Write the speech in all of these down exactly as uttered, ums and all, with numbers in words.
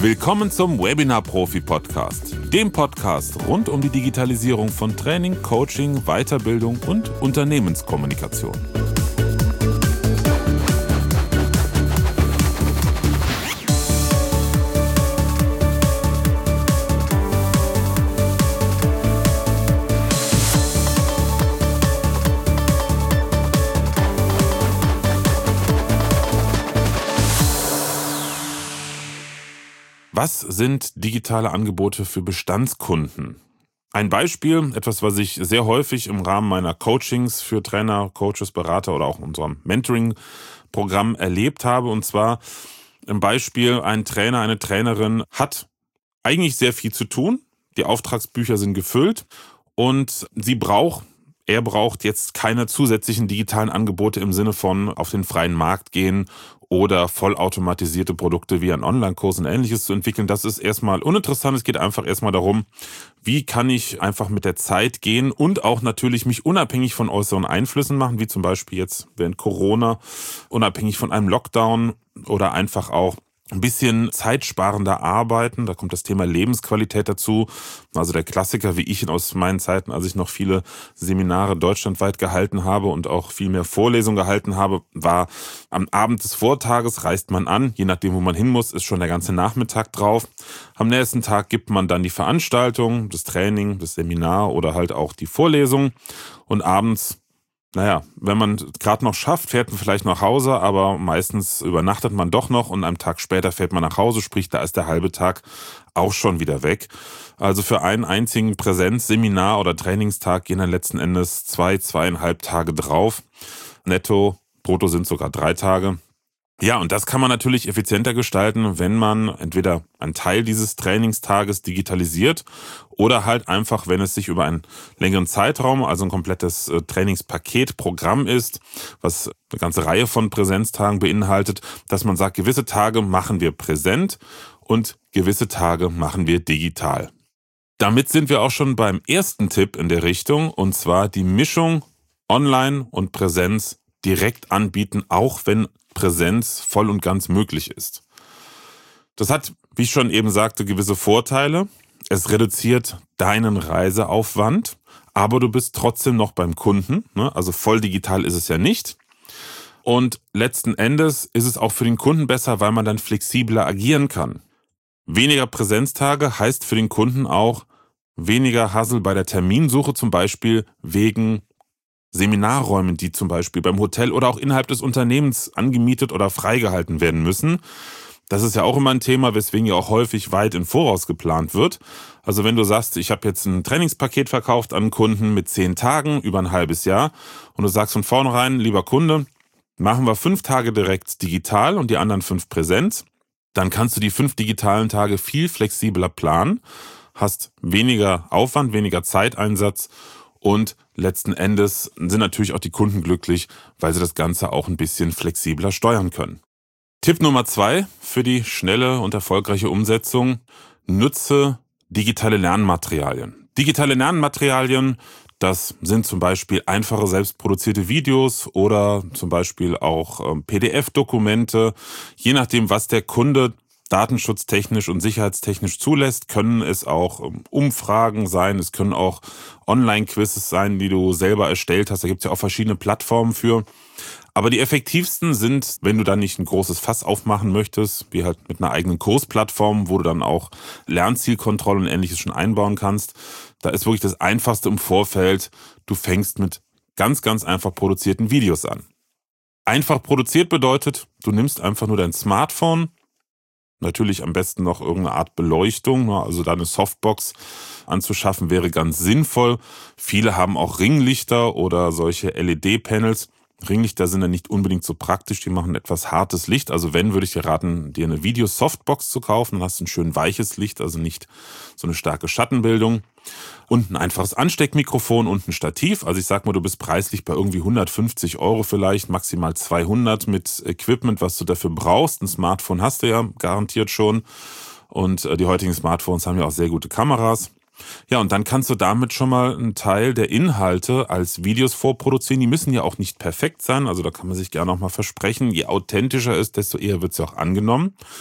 Willkommen zum Webinar-Profi-Podcast, dem Podcast rund um die Digitalisierung von Training, Coaching, Weiterbildung und Unternehmenskommunikation. Was sind digitale Angebote für Bestandskunden? Ein Beispiel, etwas, was ich sehr häufig im Rahmen meiner Coachings für Trainer, Coaches, Berater oder auch in unserem Mentoring-Programm erlebt habe. Und zwar im Beispiel, ein Trainer, eine Trainerin hat eigentlich sehr viel zu tun. Die Auftragsbücher sind gefüllt und sie braucht, er braucht jetzt keine zusätzlichen digitalen Angebote im Sinne von auf den freien Markt gehen oder vollautomatisierte Produkte wie ein Online-Kurs und Ähnliches zu entwickeln. Das ist erstmal uninteressant. Es geht einfach erstmal darum, wie kann ich einfach mit der Zeit gehen und auch natürlich mich unabhängig von äußeren Einflüssen machen, wie zum Beispiel jetzt während Corona, unabhängig von einem Lockdown oder einfach auch ein bisschen zeitsparender arbeiten. Da kommt das Thema Lebensqualität dazu. Also der Klassiker, wie ich ihn aus meinen Zeiten, als ich noch viele Seminare deutschlandweit gehalten habe und auch viel mehr Vorlesungen gehalten habe, war am Abend des Vortages reist man an. Je nachdem, wo man hin muss, ist schon der ganze Nachmittag drauf. Am nächsten Tag gibt man dann die Veranstaltung, das Training, das Seminar oder halt auch die Vorlesung. Und abends, naja, wenn man gerade noch schafft, fährt man vielleicht nach Hause, aber meistens übernachtet man doch noch und einen Tag später fährt man nach Hause, sprich, da ist der halbe Tag auch schon wieder weg. Also für einen einzigen Präsenzseminar oder Trainingstag gehen dann letzten Endes zwei, zweieinhalb Tage drauf. Netto, brutto sind sogar drei Tage. Ja, und das kann man natürlich effizienter gestalten, wenn man entweder einen Teil dieses Trainingstages digitalisiert oder halt einfach, wenn es sich über einen längeren Zeitraum, also ein komplettes Trainingspaket, Programm ist, was eine ganze Reihe von Präsenztagen beinhaltet, dass man sagt, gewisse Tage machen wir präsent und gewisse Tage machen wir digital. Damit sind wir auch schon beim ersten Tipp in der Richtung, und zwar die Mischung Online und Präsenz direkt anbieten, auch wenn Präsenz voll und ganz möglich ist. Das hat, wie ich schon eben sagte, gewisse Vorteile. Es reduziert deinen Reiseaufwand, aber du bist trotzdem noch beim Kunden, ne? Also voll digital ist es ja nicht. Und letzten Endes ist es auch für den Kunden besser, weil man dann flexibler agieren kann. Weniger Präsenztage heißt für den Kunden auch weniger Hassel bei der Terminsuche, zum Beispiel wegen Seminarräumen, die zum Beispiel beim Hotel oder auch innerhalb des Unternehmens angemietet oder freigehalten werden müssen. Das ist ja auch immer ein Thema, weswegen ja auch häufig weit im Voraus geplant wird. Also wenn du sagst, ich habe jetzt ein Trainingspaket verkauft an einen Kunden mit zehn Tagen über ein halbes Jahr und du sagst von vornherein, lieber Kunde, machen wir fünf Tage direkt digital und die anderen fünf Präsenz, dann kannst du die fünf digitalen Tage viel flexibler planen, hast weniger Aufwand, weniger Zeiteinsatz. Und letzten Endes sind natürlich auch die Kunden glücklich, weil sie das Ganze auch ein bisschen flexibler steuern können. Tipp Nummer zwei für die schnelle und erfolgreiche Umsetzung: Nutze digitale Lernmaterialien. Digitale Lernmaterialien, das sind zum Beispiel einfache selbstproduzierte Videos oder zum Beispiel auch P D F-Dokumente. Je nachdem, was der Kunde datenschutztechnisch und sicherheitstechnisch zulässt, können es auch Umfragen sein, es können auch Online-Quizzes sein, die du selber erstellt hast. Da gibt es ja auch verschiedene Plattformen für. Aber die effektivsten sind, wenn du dann nicht ein großes Fass aufmachen möchtest, wie halt mit einer eigenen Kursplattform, wo du dann auch Lernzielkontrolle und Ähnliches schon einbauen kannst. Da ist wirklich das Einfachste im Vorfeld. Du fängst mit ganz, ganz einfach produzierten Videos an. Einfach produziert bedeutet, du nimmst einfach nur dein Smartphone, natürlich am besten noch irgendeine Art Beleuchtung, also da eine Softbox anzuschaffen wäre ganz sinnvoll. Viele haben auch Ringlichter oder solche L E D-Panels. Ringlichter sind ja nicht unbedingt so praktisch, die machen etwas hartes Licht. Also wenn, würde ich dir raten, dir eine Video-Softbox zu kaufen, dann hast du ein schön weiches Licht, also nicht so eine starke Schattenbildung. Und ein einfaches Ansteckmikrofon und ein Stativ. Also ich sag mal, du bist preislich bei irgendwie hundertfünfzig Euro vielleicht, maximal zweihundert mit Equipment, was du dafür brauchst. Ein Smartphone hast du ja garantiert schon. Und die heutigen Smartphones haben ja auch sehr gute Kameras. Ja, und dann kannst du damit schon mal einen Teil der Inhalte als Videos vorproduzieren. Die müssen ja auch nicht perfekt sein, also da kann man sich gerne auch mal versprechen. Je authentischer ist, desto eher wird es ja auch angenommen.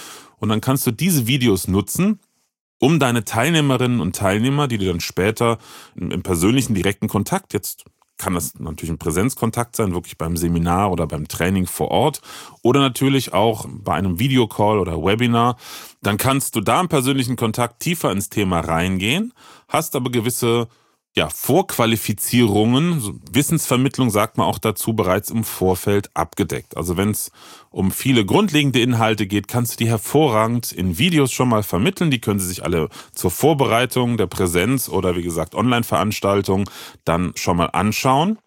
und dann kannst du diese Videos nutzen, um deine Teilnehmerinnen und Teilnehmer, die du dann später im, im persönlichen direkten Kontakt, jetzt kann das natürlich ein Präsenzkontakt sein, wirklich beim Seminar oder beim Training vor Ort oder natürlich auch bei einem Videocall oder Webinar, dann kannst du da im persönlichen Kontakt tiefer ins Thema reingehen, hast aber gewisse ja, Vorqualifizierungen, so Wissensvermittlung sagt man auch dazu, bereits im Vorfeld abgedeckt. Also wenn es um viele grundlegende Inhalte geht, kannst du die hervorragend in Videos schon mal vermitteln. Die können Sie sich alle zur Vorbereitung der Präsenz oder wie gesagt Online-Veranstaltung dann schon mal anschauen.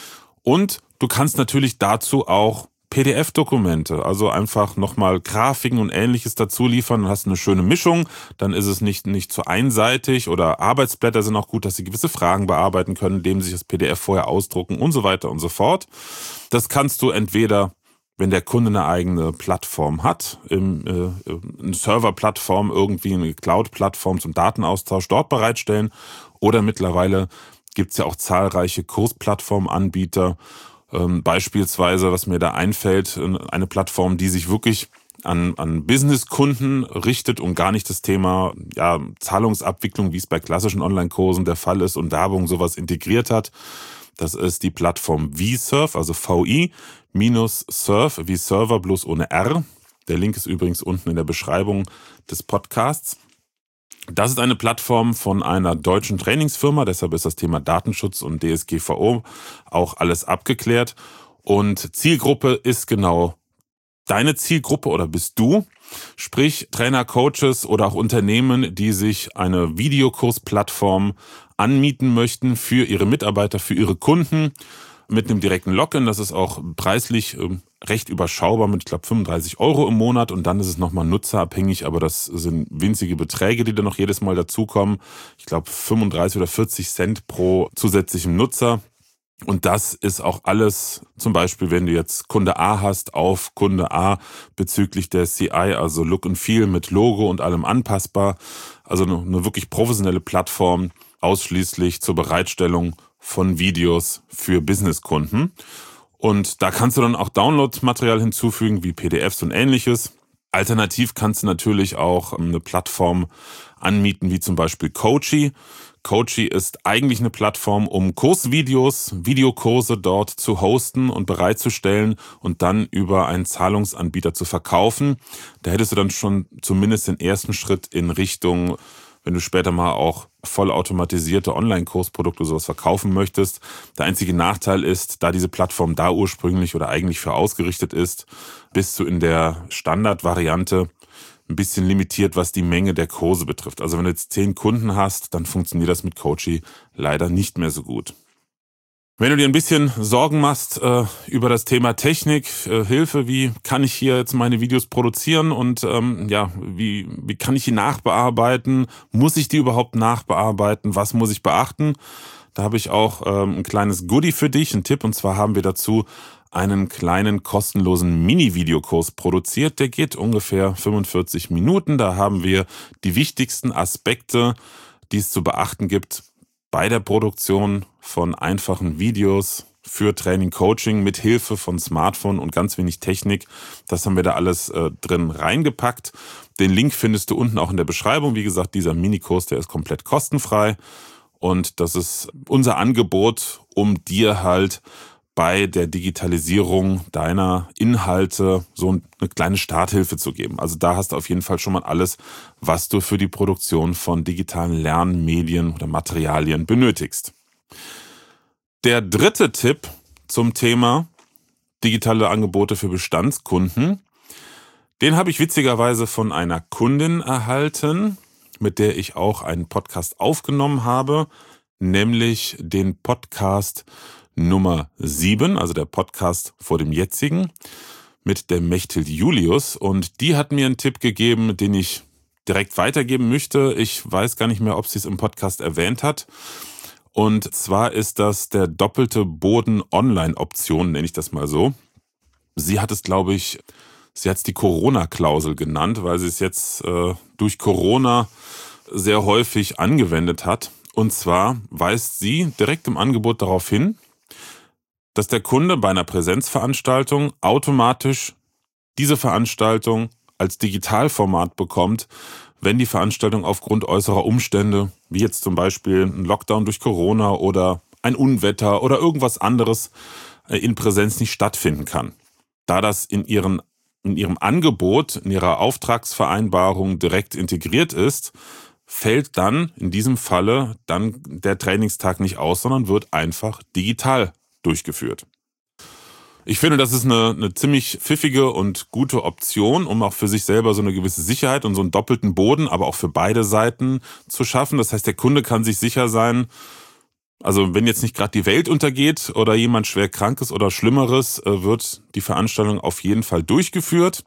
Und du kannst natürlich dazu auch P D F-Dokumente, also einfach nochmal Grafiken und Ähnliches dazu liefern. Dann hast du eine schöne Mischung, dann ist es nicht, nicht zu einseitig oder Arbeitsblätter sind auch gut, dass sie gewisse Fragen bearbeiten können, indem sie sich das P D F vorher ausdrucken und so weiter und so fort. Das kannst du entweder, wenn der Kunde eine eigene Plattform hat, im, äh, eine Serverplattform, irgendwie eine Cloud-Plattform zum Datenaustausch dort bereitstellen oder mittlerweile gibt es ja auch zahlreiche Kursplattformanbieter. Ähm, beispielsweise, was mir da einfällt, eine Plattform, die sich wirklich an, an Businesskunden richtet und gar nicht das Thema ja, Zahlungsabwicklung, wie es bei klassischen Online-Kursen der Fall ist und Werbung sowas integriert hat. Das ist die Plattform vSurf, also V I minus Surf, wie Server bloß ohne R. Der Link ist übrigens unten in der Beschreibung des Podcasts. Das ist eine Plattform von einer deutschen Trainingsfirma, deshalb ist das Thema Datenschutz und D S G V O auch alles abgeklärt. Und Zielgruppe ist genau deine Zielgruppe oder bist du, sprich Trainer, Coaches oder auch Unternehmen, die sich eine Videokursplattform anmieten möchten für ihre Mitarbeiter, für ihre Kunden mit einem direkten Login. Das ist auch preislich recht überschaubar mit, ich glaube, fünfunddreißig Euro im Monat und dann ist es nochmal nutzerabhängig, aber das sind winzige Beträge, die dann noch jedes Mal dazukommen. Ich glaube, fünfunddreißig oder vierzig Cent pro zusätzlichem Nutzer. Und das ist auch alles, zum Beispiel, wenn du jetzt Kunde A hast, auf Kunde A bezüglich der C I, also Look and Feel mit Logo und allem anpassbar. Also eine, eine wirklich professionelle Plattform, ausschließlich zur Bereitstellung von Videos für Businesskunden. Und da kannst du dann auch Downloadmaterial hinzufügen, wie P D Fs und Ähnliches. Alternativ kannst du natürlich auch eine Plattform anmieten, wie zum Beispiel Coachy. Coachy ist eigentlich eine Plattform, um Kursvideos, Videokurse dort zu hosten und bereitzustellen und dann über einen Zahlungsanbieter zu verkaufen. Da hättest du dann schon zumindest den ersten Schritt in Richtung, wenn du später mal auch vollautomatisierte Online-Kursprodukte sowas verkaufen möchtest. Der einzige Nachteil ist, da diese Plattform da ursprünglich oder eigentlich für ausgerichtet ist, bist du in der Standardvariante ein bisschen limitiert, was die Menge der Kurse betrifft. Also wenn du jetzt zehn Kunden hast, dann funktioniert das mit Coachy leider nicht mehr so gut. Wenn du dir ein bisschen Sorgen machst äh, über das Thema Technik, äh, Hilfe, wie kann ich hier jetzt meine Videos produzieren und ähm, ja, wie, wie kann ich die nachbearbeiten? Muss ich die überhaupt nachbearbeiten? Was muss ich beachten? Da habe ich auch ähm, ein kleines Goodie für dich, einen Tipp, und zwar haben wir dazu einen kleinen kostenlosen Mini-Videokurs produziert. Der geht ungefähr fünfundvierzig Minuten. Da haben wir die wichtigsten Aspekte, die es zu beachten gibt bei der Produktion von einfachen Videos für Training, Coaching mit Hilfe von Smartphone und ganz wenig Technik. Das haben wir da alles äh, drin reingepackt. Den Link findest du unten auch in der Beschreibung. Wie gesagt, dieser Minikurs, der ist komplett kostenfrei. Und das ist unser Angebot, um dir halt bei der Digitalisierung deiner Inhalte so eine kleine Starthilfe zu geben. Also da hast du auf jeden Fall schon mal alles, was du für die Produktion von digitalen Lernmedien oder Materialien benötigst. Der dritte Tipp zum Thema digitale Angebote für Bestandskunden, den habe ich witzigerweise von einer Kundin erhalten, mit der ich auch einen Podcast aufgenommen habe, nämlich den Podcast Nummer sieben, also der Podcast vor dem jetzigen, mit der Mechthild Julius. Und die hat mir einen Tipp gegeben, den ich direkt weitergeben möchte. Ich weiß gar nicht mehr, ob sie es im Podcast erwähnt hat. Und zwar ist das der doppelte Boden Online-Option, nenne ich das mal so. Sie hat es, glaube ich, sie hat es die Corona-Klausel genannt, weil sie es jetzt äh, durch Corona sehr häufig angewendet hat. Und zwar weist sie direkt im Angebot darauf hin, dass der Kunde bei einer Präsenzveranstaltung automatisch diese Veranstaltung als Digitalformat bekommt, wenn die Veranstaltung aufgrund äußerer Umstände, wie jetzt zum Beispiel ein Lockdown durch Corona oder ein Unwetter oder irgendwas anderes, in Präsenz nicht stattfinden kann. Da das in ihren, in ihrem Angebot, in ihrer Auftragsvereinbarung direkt integriert ist, fällt dann in diesem Falle dann der Trainingstag nicht aus, sondern wird einfach digital durchgeführt. Ich finde, das ist eine, eine ziemlich pfiffige und gute Option, um auch für sich selber so eine gewisse Sicherheit und so einen doppelten Boden, aber auch für beide Seiten zu schaffen. Das heißt, der Kunde kann sich sicher sein, also wenn jetzt nicht gerade die Welt untergeht oder jemand schwer krank ist oder Schlimmeres, wird die Veranstaltung auf jeden Fall durchgeführt.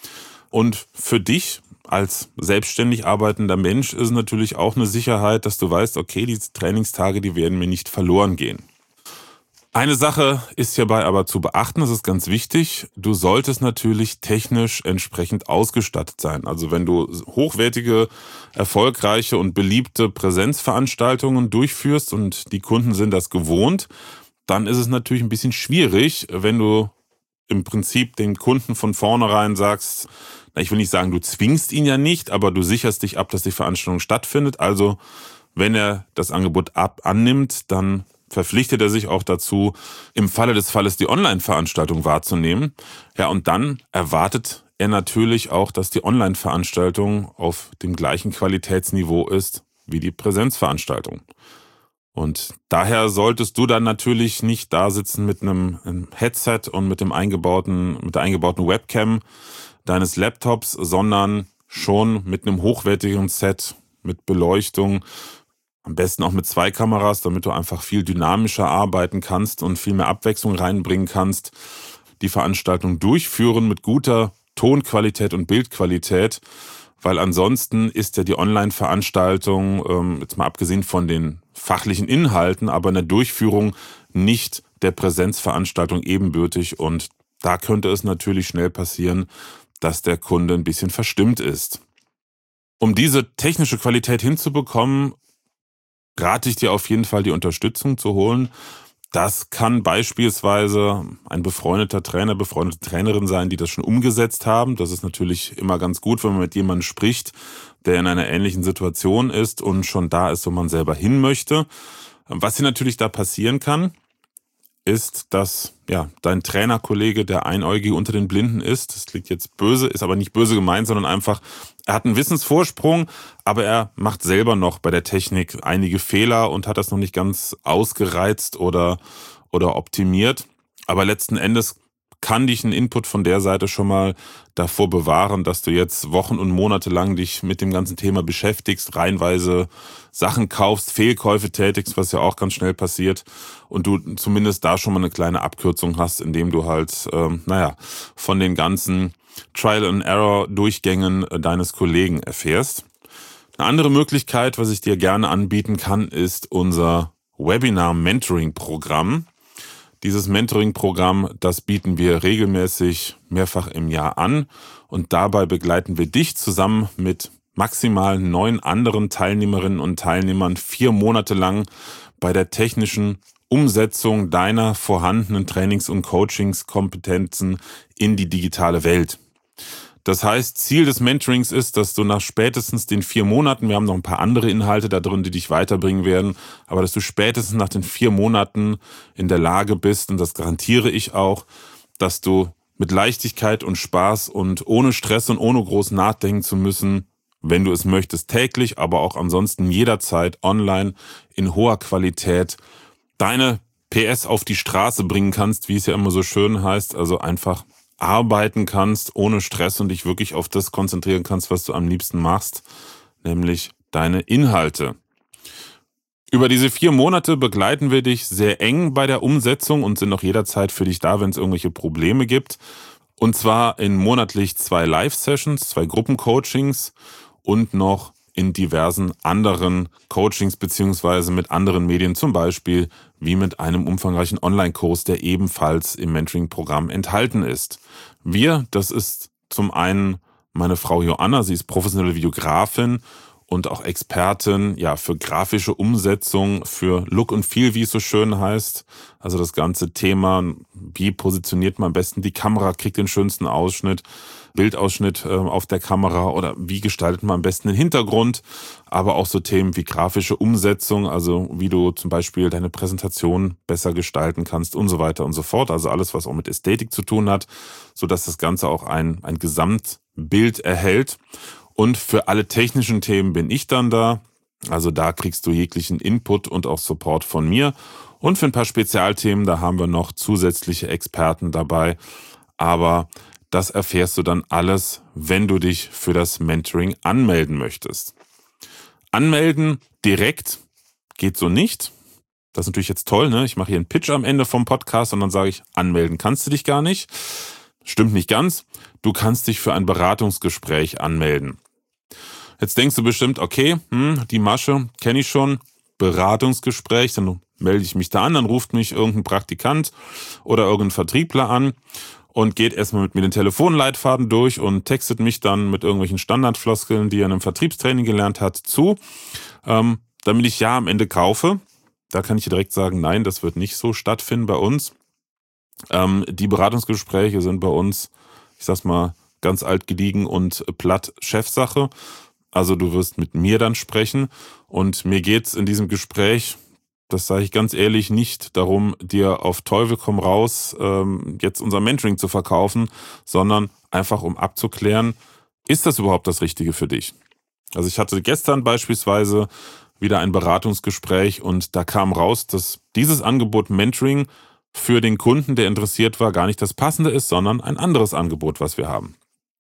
Und für dich als selbstständig arbeitender Mensch ist natürlich auch eine Sicherheit, dass du weißt, okay, diese Trainingstage, die werden mir nicht verloren gehen. Eine Sache ist hierbei aber zu beachten, das ist ganz wichtig. Du solltest natürlich technisch entsprechend ausgestattet sein. Also wenn du hochwertige, erfolgreiche und beliebte Präsenzveranstaltungen durchführst und die Kunden sind das gewohnt, dann ist es natürlich ein bisschen schwierig, wenn du im Prinzip den Kunden von vornherein sagst, na, ich will nicht sagen, du zwingst ihn ja nicht, aber du sicherst dich ab, dass die Veranstaltung stattfindet. Also wenn er das Angebot ab annimmt, dann verpflichtet er sich auch dazu, im Falle des Falles die Online-Veranstaltung wahrzunehmen. Ja, und dann erwartet er natürlich auch, dass die Online-Veranstaltung auf dem gleichen Qualitätsniveau ist wie die Präsenzveranstaltung. Und daher solltest du dann natürlich nicht da sitzen mit einem, einem Headset und mit dem eingebauten, mit der eingebauten Webcam deines Laptops, sondern schon mit einem hochwertigen Set, mit Beleuchtung, am besten auch mit zwei Kameras, damit du einfach viel dynamischer arbeiten kannst und viel mehr Abwechslung reinbringen kannst. Die Veranstaltung durchführen mit guter Tonqualität und Bildqualität, weil ansonsten ist ja die Online-Veranstaltung, jetzt mal abgesehen von den fachlichen Inhalten, aber in der Durchführung nicht der Präsenzveranstaltung ebenbürtig. Und da könnte es natürlich schnell passieren, dass der Kunde ein bisschen verstimmt ist. Um diese technische Qualität hinzubekommen, rate ich dir auf jeden Fall, die Unterstützung zu holen. Das kann beispielsweise ein befreundeter Trainer, befreundete Trainerin sein, die das schon umgesetzt haben. Das ist natürlich immer ganz gut, wenn man mit jemandem spricht, der in einer ähnlichen Situation ist und schon da ist, wo man selber hin möchte. Was hier natürlich da passieren kann, ist, dass ja dein Trainerkollege der Einäugige unter den Blinden ist. Das klingt jetzt böse, ist aber nicht böse gemeint, sondern einfach, er hat einen Wissensvorsprung, aber er macht selber noch bei der Technik einige Fehler und hat das noch nicht ganz ausgereizt oder, oder optimiert. Aber letzten Endes kann dich ein Input von der Seite schon mal davor bewahren, dass du jetzt Wochen und Monate lang dich mit dem ganzen Thema beschäftigst, reihenweise Sachen kaufst, Fehlkäufe tätigst, was ja auch ganz schnell passiert und du zumindest da schon mal eine kleine Abkürzung hast, indem du halt, ähm, naja, von den ganzen Trial-and-Error-Durchgängen deines Kollegen erfährst. Eine andere Möglichkeit, was ich dir gerne anbieten kann, ist unser Webinar-Mentoring-Programm. Dieses Mentoring-Programm, das bieten wir regelmäßig mehrfach im Jahr an und dabei begleiten wir dich zusammen mit maximal neun anderen Teilnehmerinnen und Teilnehmern vier Monate lang bei der technischen Umsetzung deiner vorhandenen Trainings- und Coachingskompetenzen in die digitale Welt. Das heißt, Ziel des Mentorings ist, dass du nach spätestens den vier Monaten, wir haben noch ein paar andere Inhalte da drin, die dich weiterbringen werden, aber dass du spätestens nach den vier Monaten in der Lage bist, und das garantiere ich auch, dass du mit Leichtigkeit und Spaß und ohne Stress und ohne groß nachdenken zu müssen, wenn du es möchtest, täglich, aber auch ansonsten jederzeit online in hoher Qualität deine P S auf die Straße bringen kannst, wie es ja immer so schön heißt, also einfach arbeiten kannst ohne Stress und dich wirklich auf das konzentrieren kannst, was du am liebsten machst, nämlich deine Inhalte. Über diese vier Monate begleiten wir dich sehr eng bei der Umsetzung und sind auch jederzeit für dich da, wenn es irgendwelche Probleme gibt. Und zwar in monatlich zwei Live-Sessions, zwei Gruppencoachings und noch in diversen anderen Coachings beziehungsweise mit anderen Medien, zum Beispiel wie mit einem umfangreichen Online-Kurs, der ebenfalls im Mentoring-Programm enthalten ist. Wir, das ist zum einen meine Frau Joanna, sie ist professionelle Videografin und auch Expertin, ja, für grafische Umsetzung, für Look and Feel, wie es so schön heißt. Also das ganze Thema, wie positioniert man am besten die Kamera, kriegt den schönsten Ausschnitt, Bildausschnitt äh, auf der Kamera oder wie gestaltet man am besten den Hintergrund, aber auch so Themen wie grafische Umsetzung, also wie du zum Beispiel deine Präsentation besser gestalten kannst und so weiter und so fort. Also alles, was auch mit Ästhetik zu tun hat, sodass das Ganze auch ein, ein Gesamtbild erhält. Und für alle technischen Themen bin ich dann da. Also da kriegst du jeglichen Input und auch Support von mir. Und für ein paar Spezialthemen, da haben wir noch zusätzliche Experten dabei. Aber das erfährst du dann alles, wenn du dich für das Mentoring anmelden möchtest. Anmelden direkt geht so nicht. Das ist natürlich jetzt toll, ne? Ich mache hier einen Pitch am Ende vom Podcast und dann sage ich, anmelden kannst du dich gar nicht. Stimmt nicht ganz. Du kannst dich für ein Beratungsgespräch anmelden. Jetzt denkst du bestimmt, okay, hm, die Masche kenne ich schon, Beratungsgespräch, dann melde ich mich da an, dann ruft mich irgendein Praktikant oder irgendein Vertriebler an und geht erstmal mit mir den Telefonleitfaden durch und textet mich dann mit irgendwelchen Standardfloskeln, die er in einem Vertriebstraining gelernt hat, zu, ähm, damit ich ja am Ende kaufe. Da kann ich dir direkt sagen, nein, das wird nicht so stattfinden bei uns. Ähm, die Beratungsgespräche sind bei uns, ich sag's mal, ganz alt gediegen und platt Chefsache. Also du wirst mit mir dann sprechen und mir geht's in diesem Gespräch, das sage ich ganz ehrlich, nicht darum, dir auf Teufel komm raus ähm, jetzt unser Mentoring zu verkaufen, sondern einfach um abzuklären, ist das überhaupt das Richtige für dich? Also ich hatte gestern beispielsweise wieder ein Beratungsgespräch und da kam raus, dass dieses Angebot Mentoring für den Kunden, der interessiert war, gar nicht das passende ist, sondern ein anderes Angebot, was wir haben.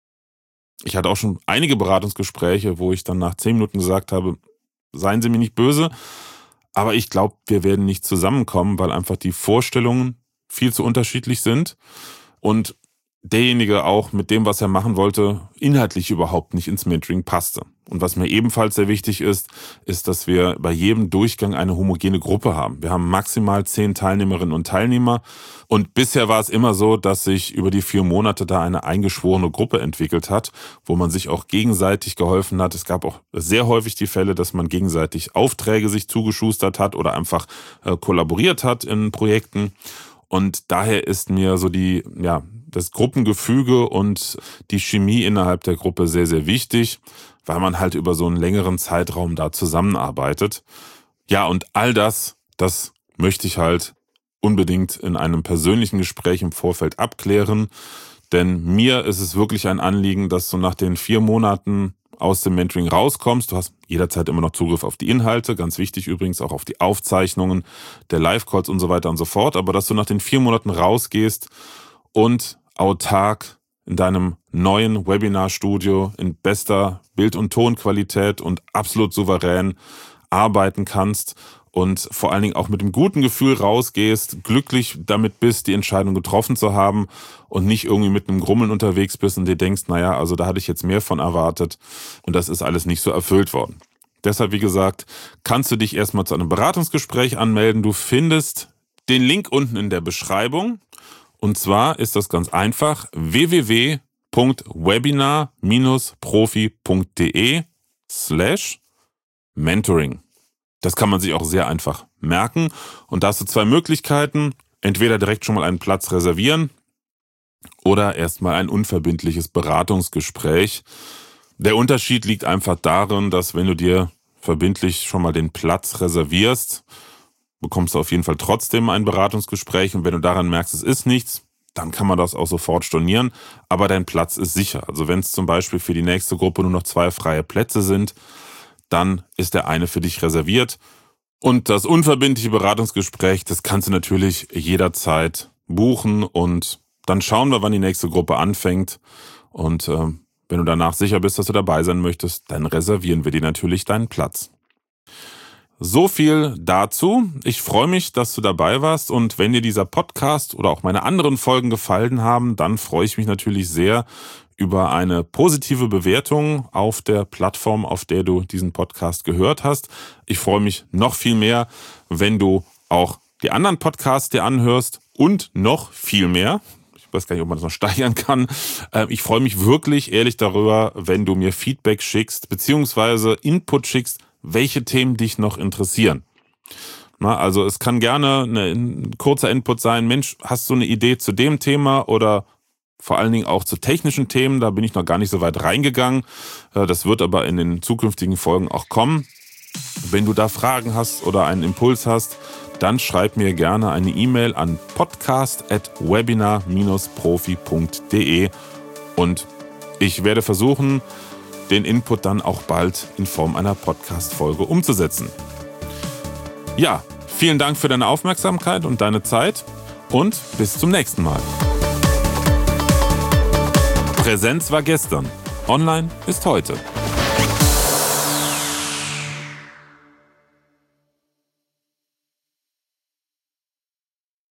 Ich hatte auch schon einige Beratungsgespräche, wo ich dann nach zehn Minuten gesagt habe, seien Sie mir nicht böse, aber ich glaube, wir werden nicht zusammenkommen, weil einfach die Vorstellungen viel zu unterschiedlich sind und derjenige auch mit dem, was er machen wollte, inhaltlich überhaupt nicht ins Mentoring passte. Und was mir ebenfalls sehr wichtig ist, ist, dass wir bei jedem Durchgang eine homogene Gruppe haben. Wir haben maximal zehn Teilnehmerinnen und Teilnehmer und bisher war es immer so, dass sich über die vier Monate da eine eingeschworene Gruppe entwickelt hat, wo man sich auch gegenseitig geholfen hat. Es gab auch sehr häufig die Fälle, dass man gegenseitig Aufträge sich zugeschustert hat oder einfach äh, kollaboriert hat in Projekten. Und daher ist mir so die, ja, das Gruppengefüge und die Chemie innerhalb der Gruppe sehr, sehr wichtig, weil man halt über so einen längeren Zeitraum da zusammenarbeitet. Ja, und all das, das möchte ich halt unbedingt in einem persönlichen Gespräch im Vorfeld abklären, denn mir ist es wirklich ein Anliegen, dass du nach den vier Monaten aus dem Mentoring rauskommst. Du hast jederzeit immer noch Zugriff auf die Inhalte, ganz wichtig übrigens auch auf die Aufzeichnungen der Live-Calls und so weiter und so fort, aber dass du nach den vier Monaten rausgehst und autark in deinem neuen Webinarstudio in bester Bild- und Tonqualität und absolut souverän arbeiten kannst und vor allen Dingen auch mit einem guten Gefühl rausgehst, glücklich damit bist, die Entscheidung getroffen zu haben und nicht irgendwie mit einem Grummeln unterwegs bist und dir denkst, naja, also da hatte ich jetzt mehr von erwartet und das ist alles nicht so erfüllt worden. Deshalb, wie gesagt, kannst du dich erstmal zu einem Beratungsgespräch anmelden. Du findest den Link unten in der Beschreibung. Und zwar ist das ganz einfach w w w punkt webinar Bindestrich profi punkt de slash mentoring. Das kann man sich auch sehr einfach merken. Und da hast du zwei Möglichkeiten. Entweder direkt schon mal einen Platz reservieren oder erstmal ein unverbindliches Beratungsgespräch. Der Unterschied liegt einfach darin, dass wenn du dir verbindlich schon mal den Platz reservierst, bekommst du auf jeden Fall trotzdem ein Beratungsgespräch und wenn du daran merkst, es ist nichts, dann kann man das auch sofort stornieren, aber dein Platz ist sicher. Also wenn es zum Beispiel für die nächste Gruppe nur noch zwei freie Plätze sind, dann ist der eine für dich reserviert. Und das unverbindliche Beratungsgespräch, das kannst du natürlich jederzeit buchen und dann schauen wir, wann die nächste Gruppe anfängt. Und äh, wenn du danach sicher bist, dass du dabei sein möchtest, dann reservieren wir dir natürlich deinen Platz. So viel dazu. Ich freue mich, dass du dabei warst und wenn dir dieser Podcast oder auch meine anderen Folgen gefallen haben, dann freue ich mich natürlich sehr über eine positive Bewertung auf der Plattform, auf der du diesen Podcast gehört hast. Ich freue mich noch viel mehr, wenn du auch die anderen Podcasts dir anhörst und noch viel mehr. weiß gar nicht, ob man das noch steigern kann. Äh, ich freue mich wirklich ehrlich darüber, wenn du mir Feedback schickst, beziehungsweise Input schickst, welche Themen dich noch interessieren. Na, also es kann gerne eine, ein kurzer Input sein, Mensch, hast du eine Idee zu dem Thema oder vor allen Dingen auch zu technischen Themen, da bin ich noch gar nicht so weit reingegangen. Das wird aber in den zukünftigen Folgen auch kommen. Wenn du da Fragen hast oder einen Impuls hast, dann schreib mir gerne eine E-Mail an podcast at webinar dash profi punkt de und ich werde versuchen, den Input dann auch bald in Form einer Podcast-Folge umzusetzen. Ja, vielen Dank für deine Aufmerksamkeit und deine Zeit und bis zum nächsten Mal. Präsenz war gestern, online ist heute.